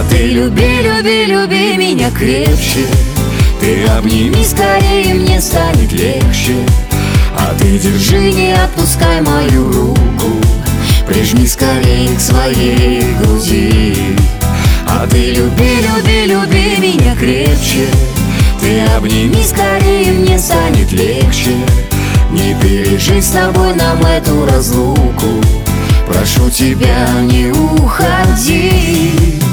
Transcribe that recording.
Ты люби, люби, люби меня крепче. Ты обними скорее, мне станет легче. А ты держи, не отпускай мою руку. Прижми скорее к своей груди. А ты люби, люби, люби меня крепче. Ты обними скорее, мне станет легче. Не пережить с тобой нам эту разлуку. Прошу тебя, не уходи.